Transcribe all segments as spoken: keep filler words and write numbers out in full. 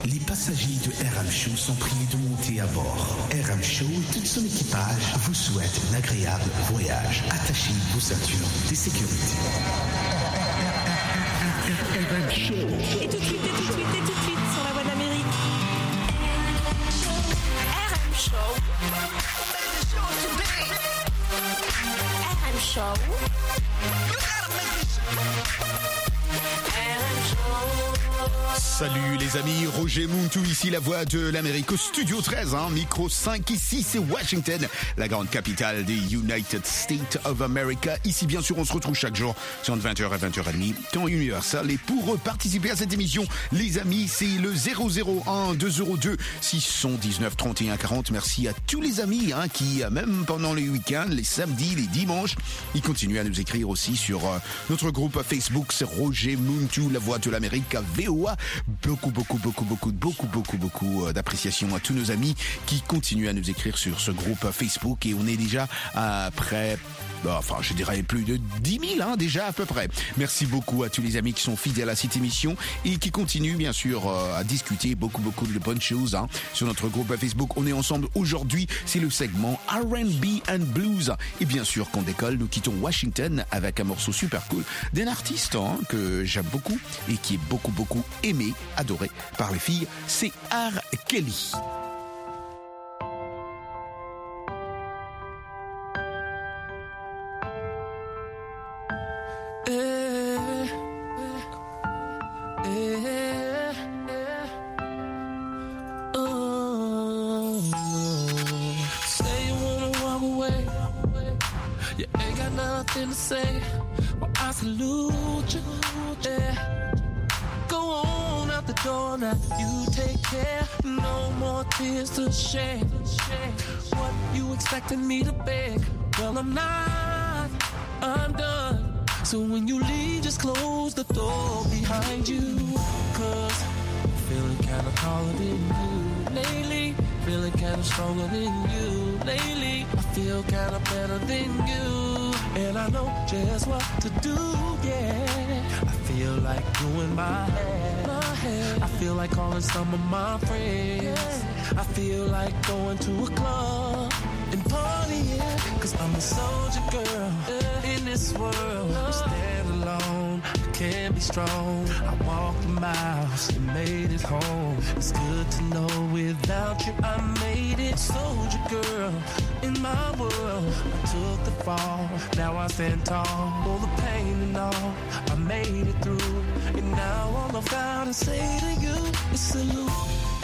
Les passagers de R M Show sont priés de monter à bord. R M Show et tout son équipage vous souhaitent un agréable voyage. Attachez vos ceintures de sécurité. R M Show. Et tout de suite, et tout de suite, et tout de suite sur la voie d'Amérique. R M Show. R M Show. Salut les amis, Roger Muntu ici, la voix de l'Amérique au studio treize, hein, micro cinq, ici c'est Washington, la grande capitale des United States of America. Ici bien sûr on se retrouve chaque jour sur vingt heures à vingt heures trente, temps universel. Et pour participer à cette émission, les amis, c'est le zéro zéro un deux zéro deux six cent dix-neuf trente et un quarante. Merci à tous les amis hein, qui, même pendant les week-ends, les samedis, les dimanches, ils continuent à nous écrire aussi sur euh, notre groupe Facebook, c'est Roger Muntu, la voix de l'Amérique à V O A. Beaucoup, beaucoup, beaucoup, beaucoup, beaucoup, beaucoup, beaucoup d'appréciation à tous nos amis qui continuent à nous écrire sur ce groupe Facebook. Et on est déjà à près, enfin, je dirais plus de dix mille, hein, déjà à peu près. Merci beaucoup à tous les amis qui sont fidèles à cette émission et qui continuent, bien sûr, à discuter beaucoup, beaucoup de bonnes choses hein, sur notre groupe Facebook. On est ensemble aujourd'hui. C'est le segment R and B and Blues. Et bien sûr, qu'on décolle, nous quittons Washington avec un morceau super cool d'un artiste hein, que j'aime beaucoup et qui est beaucoup, beaucoup aimé, adoré par les filles. C'est R. Kelly. To say, well, I salute you, yeah. Go on out the door now, you take care. No more tears to shed. What you expecting me to beg? Well, I'm not, I'm done. So when you leave, just close the door behind you. Cause I'm feeling kinda taller than you lately. Feeling kinda stronger than you lately. I feel kinda better than you. And I know just what to do, yeah. I feel like doing my hair, my hair. I feel like calling some of my friends, yeah. I feel like going to a club and partying. Cause I'm a soldier girl, yeah. In this world, I stand alone, I can't be strong. I walked the miles and made it home. It's good to know without you I made it. Soldier girl, in my world, I took the fall. Now I stand tall, all the pain and all, I made it through. And now all I've gotta say to you is salute.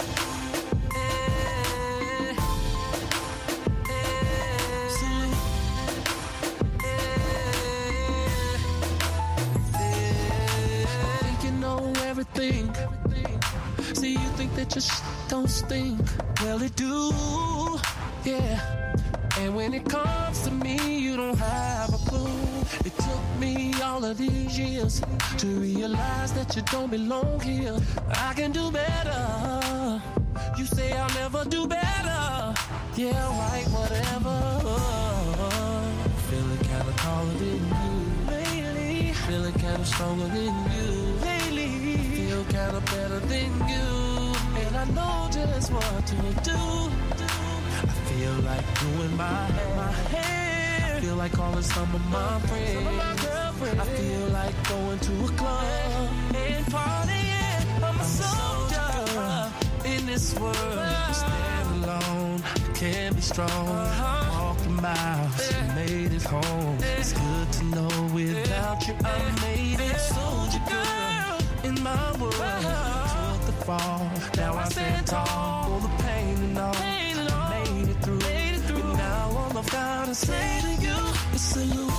Everything. See, you think that your shit don't stink. Well, it do, yeah. And when it comes to me, you don't have a clue. It took me all of these years to realize that you don't belong here. I can do better. You say I'll never do better. Yeah, right, whatever. Feeling kinda taller than you lately. Feeling kinda stronger than you lately. Feel kinda better than you. And I know just what to do. I feel like doing my hair. My hair. I feel like calling some of my friends. Some of my girlfriends. I feel like going to a club and partying. I'm a soldier in this world. I stand alone, can't be strong. Uh-huh. Walk the miles, yeah. Made it home. Yeah. It's good to know without you I made it. Soldier girl in my world. Uh-huh. Took the fall, now I stand tall. All the pain and all, pain and all. I made it through. Made it through. And now all I've gotta say to you is salute.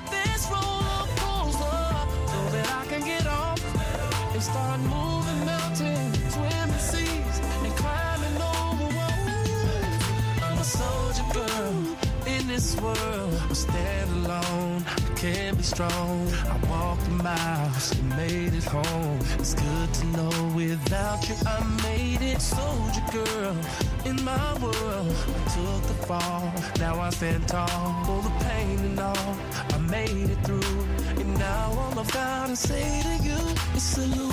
Start moving mountains. girl, but stand alone, can't be strong. I walked the miles and made it home. It's good to know without you I made it. Soldier girl, in my world, I took the fall. Now I stand tall, for the pain and all. I made it through, and now all I've got to say to you is salute.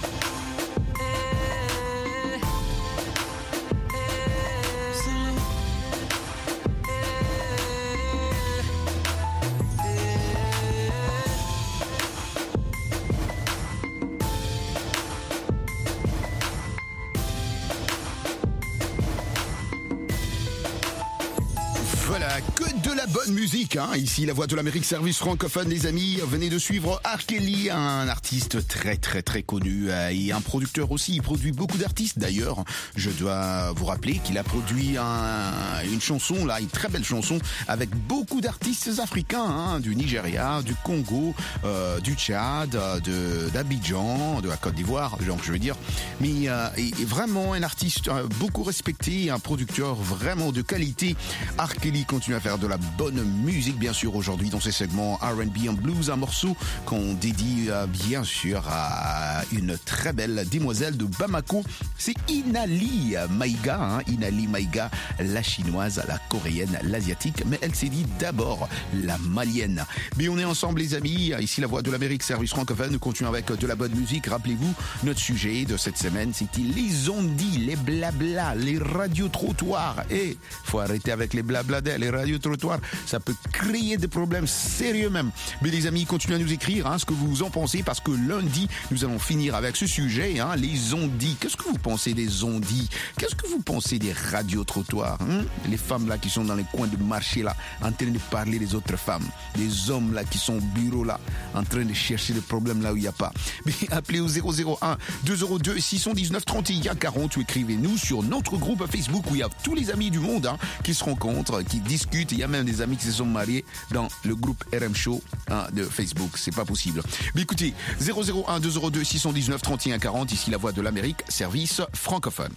Voilà, que de la bonne musique, hein. Ici, la voix de l'Amérique, service francophone, les amis. Venez de suivre R. Kelly, un artiste très très très connu euh, et un producteur aussi. Il produit beaucoup d'artistes. D'ailleurs, je dois vous rappeler qu'il a produit un, une chanson, là, une très belle chanson avec beaucoup d'artistes africains, hein, du Nigeria, du Congo, euh, du Tchad, de d'Abidjan, de la Côte d'Ivoire, donc je veux dire. Mais euh, et vraiment un artiste euh, beaucoup respecté, un producteur vraiment de qualité. R. Kelly continue à faire de la bonne musique, bien sûr, aujourd'hui dans ces segments R and B and Blues, un morceau qu'on dédie euh, bien sûr à une très belle demoiselle de Bamako. C'est Inali Maïga, hein, Inali Maïga, la chinoise, la coréenne, l'asiatique, mais elle s'est dit d'abord la malienne. Mais on est ensemble, les amis. Ici, la voix de l'Amérique, service francophone. Nous continuons avec de la bonne musique. Rappelez-vous, notre sujet de cette semaine, c'était les ondits, les blabla, les radiotrottoirs. Et faut arrêter avec les blabla, les radiotrottoirs. Ça peut créer des problèmes sérieux même. Mais les amis, continuez à nous écrire hein, ce que vous en pensez, parce que lundi, nous allons finir avec ce sujet, hein, les ondits. Qu'est-ce que vous pensez des ondits? Qu'est-ce que vous pensez des radiotrottoirs, hein? Les femmes là qui sont dans les coins de marché là, en train de parler des autres femmes. Les hommes là qui sont au bureau là, en train de chercher des problèmes là où il n'y a pas. Mais appelez au zéro zéro un deux zéro deux six un neuf trente et un quarante ou écrivez-nous sur notre groupe Facebook où il y a tous les amis du monde hein, qui se rencontrent, qui discutent. Il y a même des amis qui se sont mariés dans le groupe R M Show hein, de Facebook. C'est pas possible. Mais écoutez, zéro zéro un deux zéro deux six un neuf trente et un quarante, ici la voix de l'Amérique, service francophone.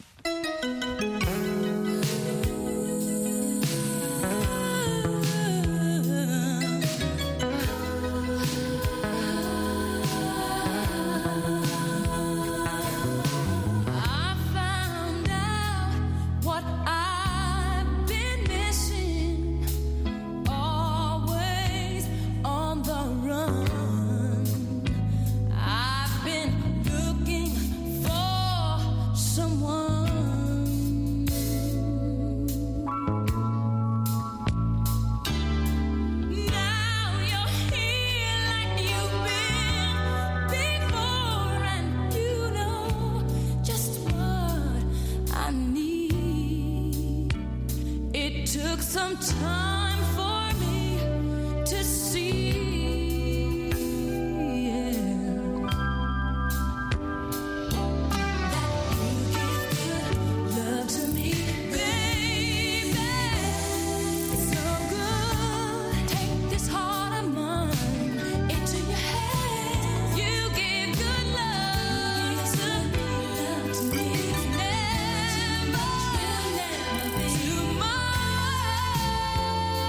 Tomorrow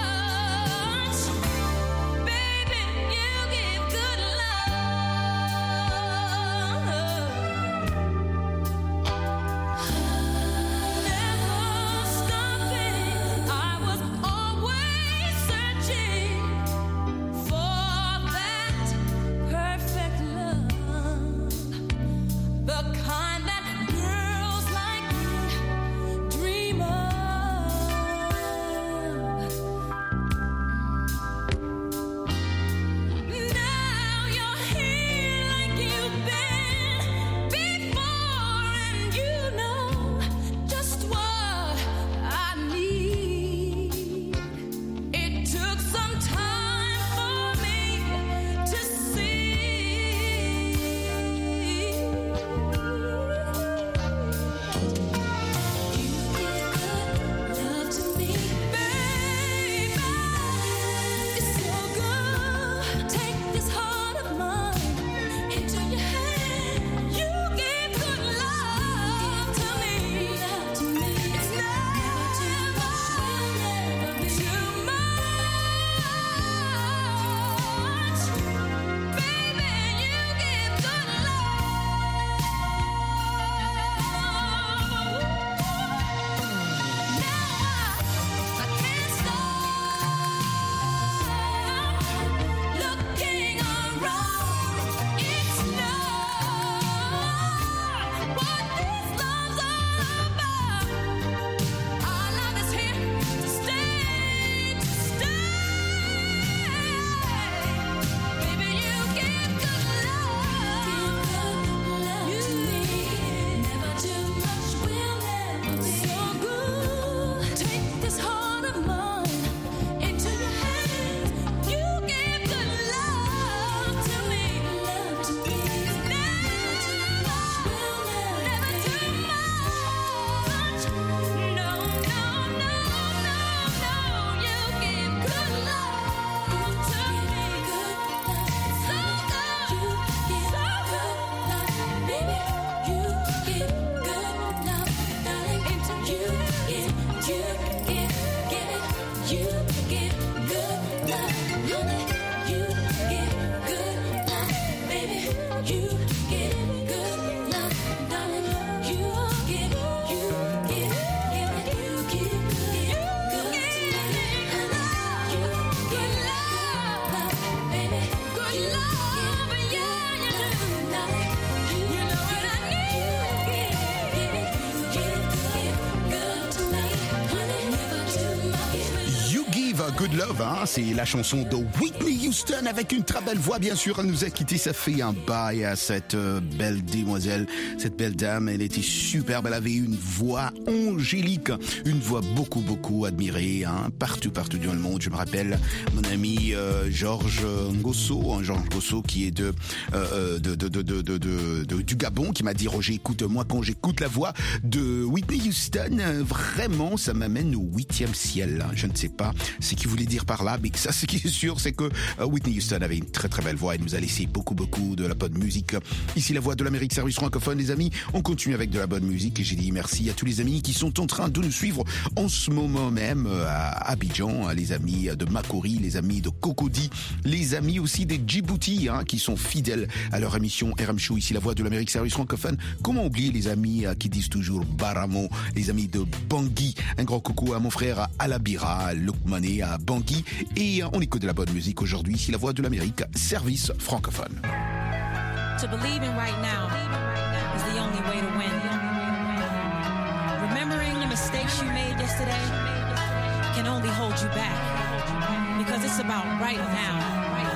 Good Love, hein, c'est la chanson de Whitney Houston avec une très belle voix, bien sûr. Elle nous a quittés, ça fait un bail à cette euh, belle demoiselle, cette belle dame. Elle était superbe, elle avait une voix angélique, une voix beaucoup, beaucoup admirée, hein, partout, partout dans le monde. Je me rappelle mon ami euh, Georges Ngosso, hein, Georges Ngosso qui est de, euh, de, de, de, de, de, de, de du Gabon, qui m'a dit: Roger, écoute-moi, quand j'écoute la voix de Whitney Houston, vraiment, ça m'amène au huitième ciel. Je ne sais pas ce qu'il voulait dire par là, mais ça, ce qui est sûr, c'est que Whitney Houston avait une très très belle voix. Elle nous a laissé beaucoup beaucoup de la bonne musique. Ici, la voix de l'Amérique, service francophone, les amis. On continue avec de la bonne musique et j'ai dit merci à tous les amis qui sont en train de nous suivre en ce moment même à Abidjan, les amis de Makori, les amis de Cocody, les amis aussi des Djibouti, hein, qui sont fidèles à leur émission R M Show. Ici, la voix de l'Amérique, service francophone. Comment oublier les amis qui disent toujours Baramo, les amis de Bangui. Un grand coucou à mon frère Alabira, Lukmane à Bangui. Et on écoute de la bonne musique aujourd'hui. Ici, la voix de l'Amérique, service francophone. To believe in right now is the only way to win. Remembering the mistakes you made yesterday can only hold you back because it's about right now.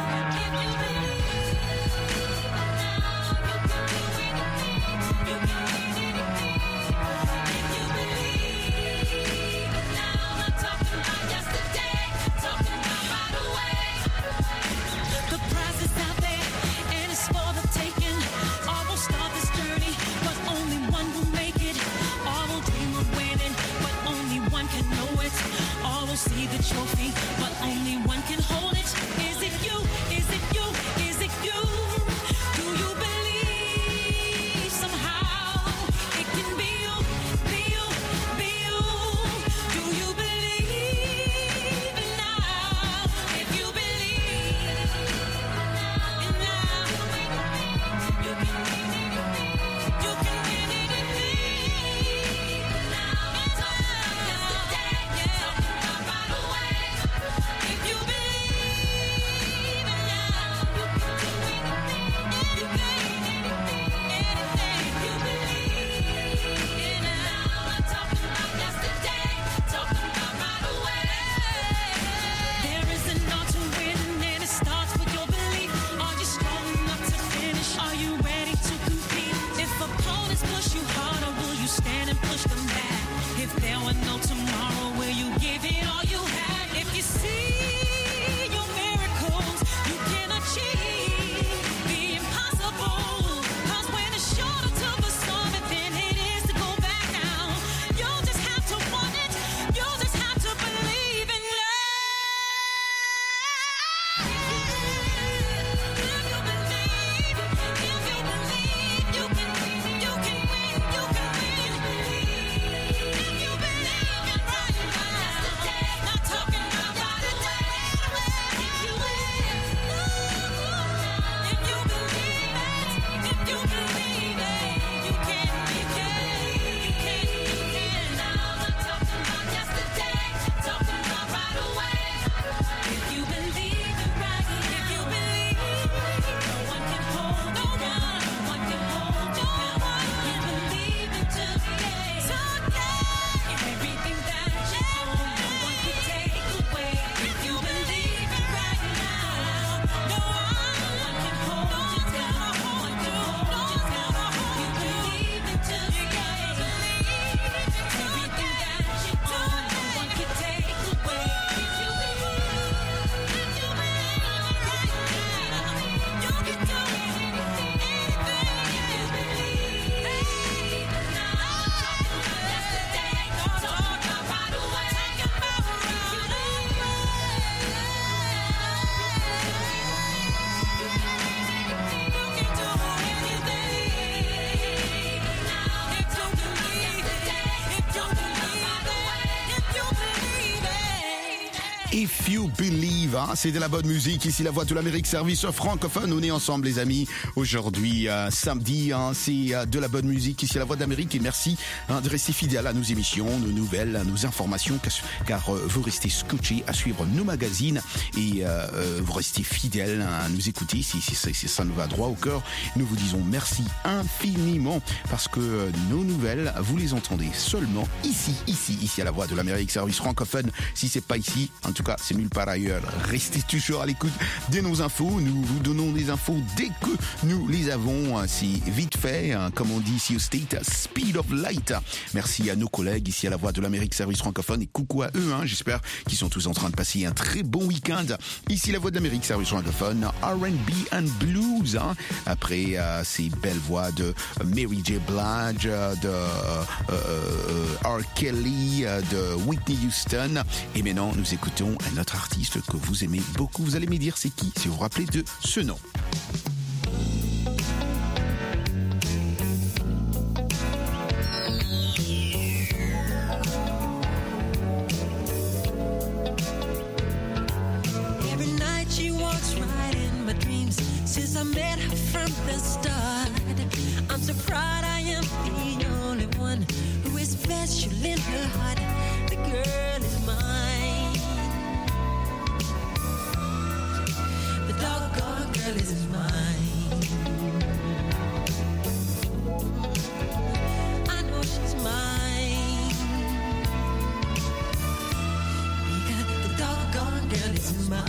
See the trophy, but only one can hold it. Is it you? Is it you? Is it you? Do you believe somehow it can be you? Be you? Be you? Do you believe in now? If you believe in now, you can win anything. You can win anything. Now it's all yesterday. If You Believe, hein, c'est de la bonne musique. Ici, la voix de l'Amérique, service francophone. On est ensemble, les amis. Aujourd'hui, euh, samedi, hein, c'est euh, de la bonne musique. Ici, la voix d'Amérique. Et merci hein, de rester fidèle à nos émissions, nos nouvelles, à nos informations, car euh, vous restez scotchés à suivre nos magazines et euh, vous restez fidèles à nous écouter. Si, si, si, si ça nous va droit au cœur, nous vous disons merci infiniment parce que euh, nos nouvelles, vous les entendez seulement ici, ici, ici à la voix de l'Amérique, service francophone. Si c'est pas ici, en tout cas, pas, c'est nulle part ailleurs. Restez toujours à l'écoute de nos infos. Nous vous donnons des infos dès que nous les avons. C'est vite fait, hein, comme on dit ici au State, Speed of Light. Merci à nos collègues ici à la Voix de l'Amérique, service francophone, et coucou à eux. Hein, j'espère qu'ils sont tous en train de passer un très bon week-end. Ici la Voix de l'Amérique, service francophone, R and B and Blues. Hein, après euh, ces belles voix de Mary J. Blige, de euh, euh, R. Kelly, de Whitney Houston. Et maintenant, nous écoutons un autre artiste que vous aimez beaucoup. Vous allez me dire c'est qui, si vous vous rappelez de ce nom. Every night she walks right in my dreams. Since I met her from the start, I'm so proud I am the only one who is special in her heart. The girl is mine. The doggone girl is mine. I know she's mine. Because the doggone girl is mine.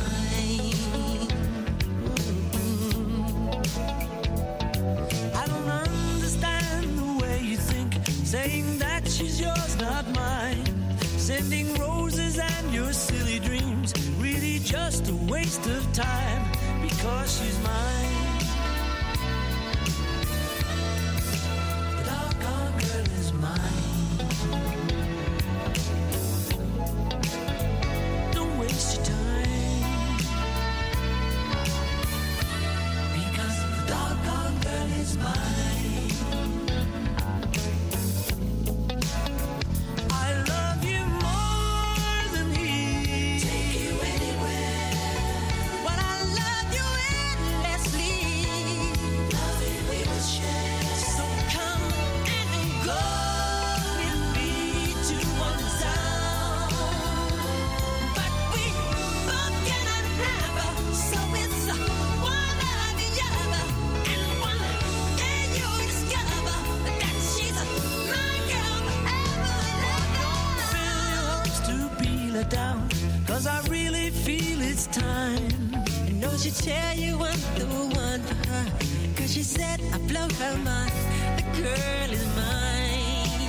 Saying that she's yours, not mine. Sending roses and your silly dreams. Really just a waste of time. Because she's mine. The doggone girl is mine. Don't waste your time. Because the doggone girl is mine. Down, cause I really feel it's time. You know she tell you I'm the one for her, cause she said I blow her mind. The girl is mine.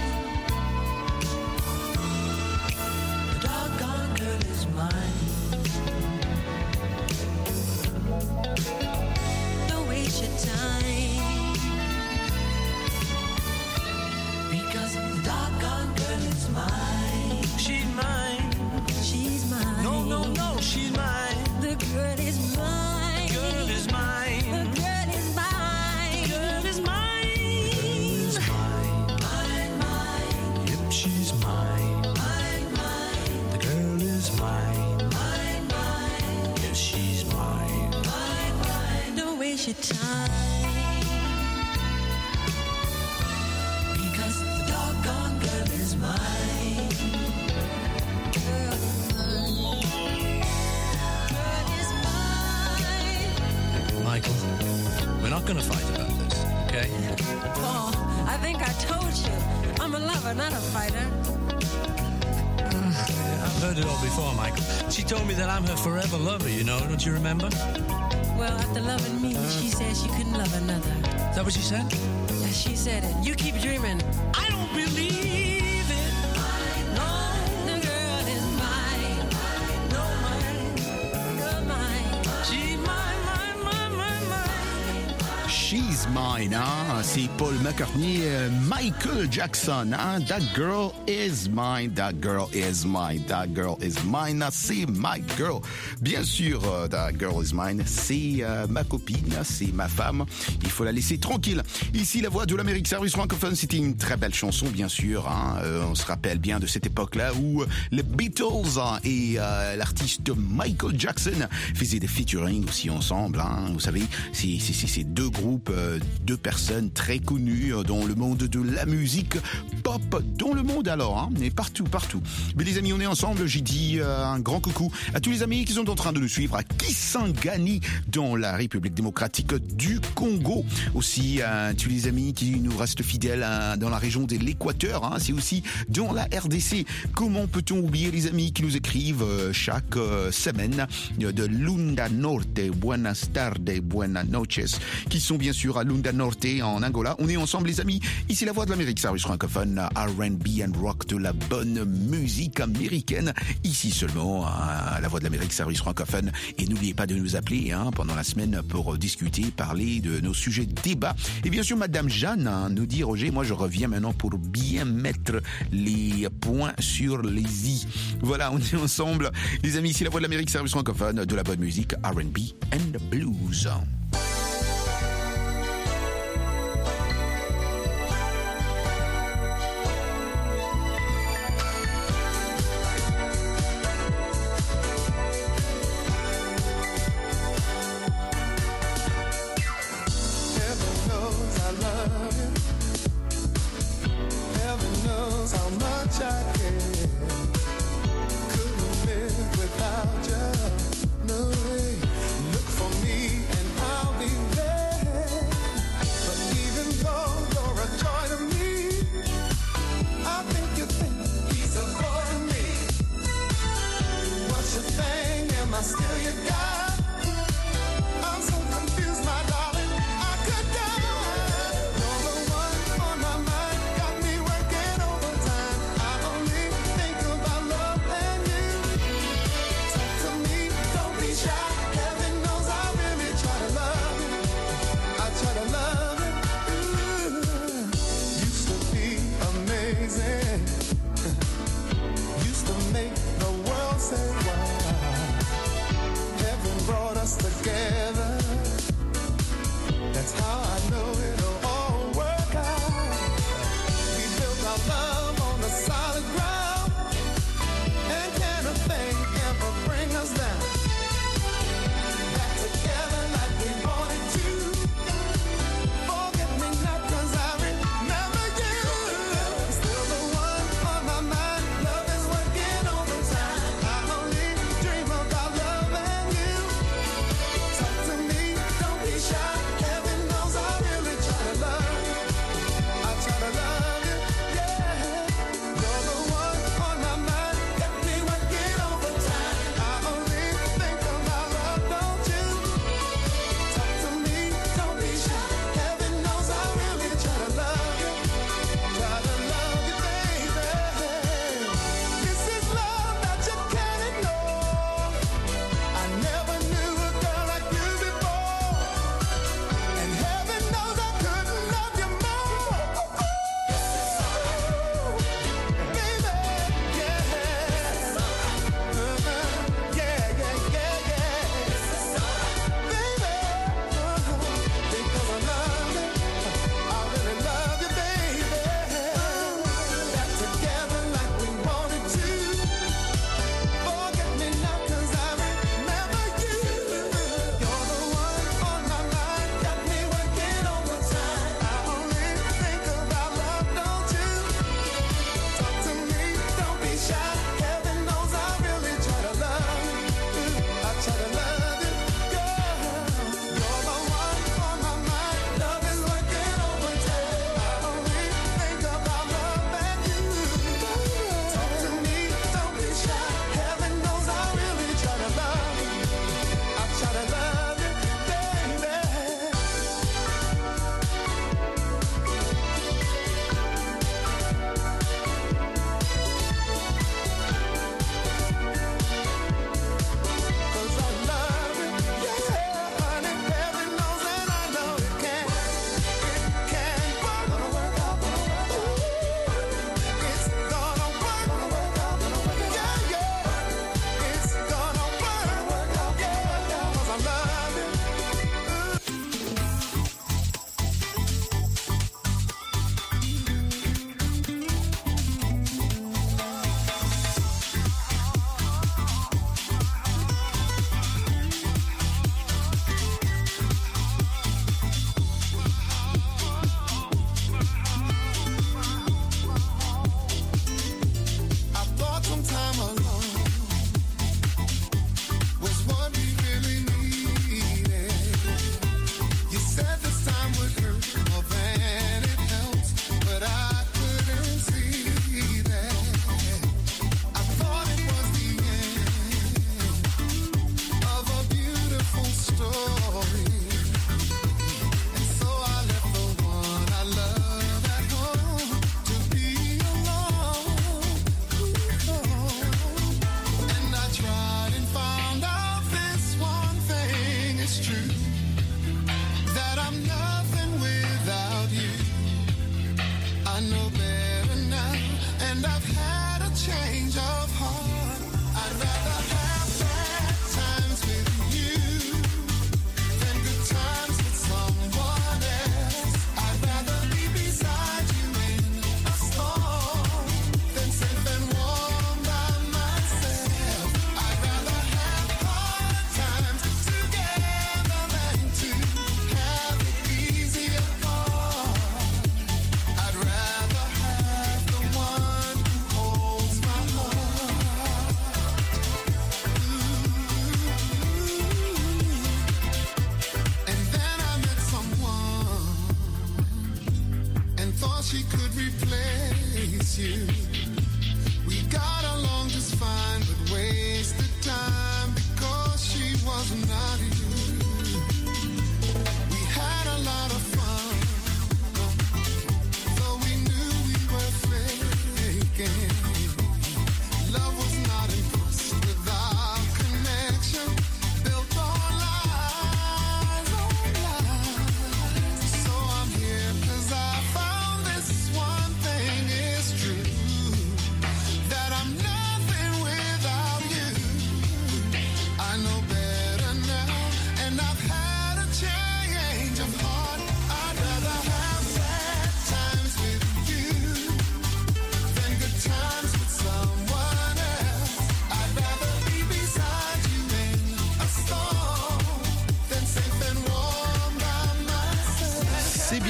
The doggone girl is mine. Don't waste your time. Because the doggone girl is mine. She's mine. She's mine. No, no, no, she's mine. The girl is mine. Girl is mine. The girl is mine. Girl is mine. Girl is mine. Mine, mine. Yep, she's mine. Mine, mine. The girl is mine. Mine, mine. Yes, she's mine. Mine, mine. Don't waste your time. Because the doggone girl is mine. Michael, we're not going to fight about this, okay? Paul, I think I told you. I'm a lover, not a fighter. Uh, I've heard it all before, Michael. She told me that I'm her forever lover, you know, don't you remember? Well, after loving me, she said she couldn't love another. Is that what she said? Yeah, she said it. You keep dreaming. I don't believe it. No, the girl is mine. no, mine. You're mine. She's mine, mine, mine, mine, mine. She's Mine, hein? C'est Paul McCartney, euh, Michael Jackson, hein? That girl is mine, that girl is mine, that girl is mine, c'est my girl. Bien sûr, uh, that girl is mine, c'est euh, ma copine, c'est ma femme. Il faut la laisser tranquille. Ici, la Voix de l'Amérique, service francophone, c'était une très belle chanson, bien sûr. Hein? Euh, on se rappelle bien de cette époque-là où les Beatles hein, et euh, l'artiste Michael Jackson faisaient des featuring aussi ensemble. Hein? Vous savez, c'est, c'est, c'est ces deux groupes euh, euh, deux personnes très connues dans le monde de la musique pop, dans le monde alors, hein, mais partout, partout. Mais les amis, on est ensemble, j'ai dit euh, un grand coucou à tous les amis qui sont en train de nous suivre à Kisangani, dans la République démocratique du Congo. Aussi à tous les amis qui nous restent fidèles hein, dans la région de l'Équateur, hein, c'est aussi dans la R D C. Comment peut-on oublier les amis qui nous écrivent euh, chaque euh, semaine euh, de Lunda Norte, buenas tardes, buenas noches, qui sont bien sûr à Lunda Norte en Angola. On est ensemble les amis, ici la voix de l'Amérique, service francophone, R and B and rock, de la bonne musique américaine, ici seulement à la voix de l'Amérique, service francophone. Et n'oubliez pas de nous appeler hein, pendant la semaine pour discuter, parler de nos sujets de débat. Et bien sûr Madame Jeanne hein, nous dit Roger, moi je reviens maintenant pour bien mettre les points sur les i. Voilà, on est ensemble les amis, ici la voix de l'Amérique, service francophone, de la bonne musique R and B and blues. Couldn't live without you, no way. Look for me and I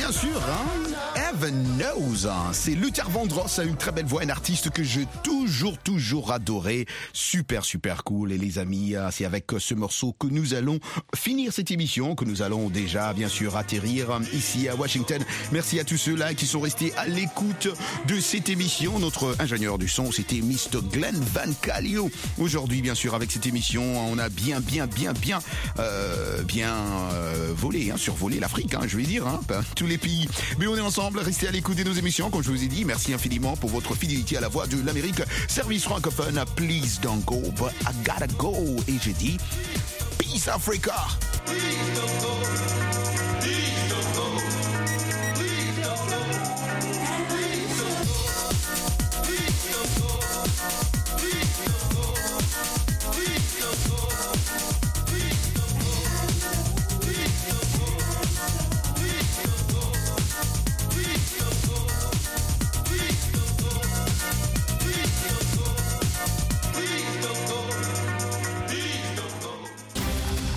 bien sûr, hein, Heaven Knows, hein, c'est Luther Vandross, a une très belle voix, un artiste que j'ai toujours, toujours adoré, super, super cool. Et les amis, c'est avec ce morceau que nous allons finir cette émission, que nous allons déjà, bien sûr, atterrir ici à Washington. Merci à tous ceux-là qui sont restés à l'écoute de cette émission. Notre ingénieur du son, c'était mister Glenn Van Calio. Aujourd'hui, bien sûr, avec cette émission, on a bien, bien, bien, bien, euh, bien euh, volé, hein, survolé l'Afrique, hein, je vais dire, hein, ben, tous les pays. Mais on est ensemble, restez à l'écoute de nos émissions, comme je vous ai dit. Merci infiniment pour votre fidélité à la voix de l'Amérique. Service francophone, please don't go, but I gotta go. Et j'ai dit, peace Africa. Please don't go.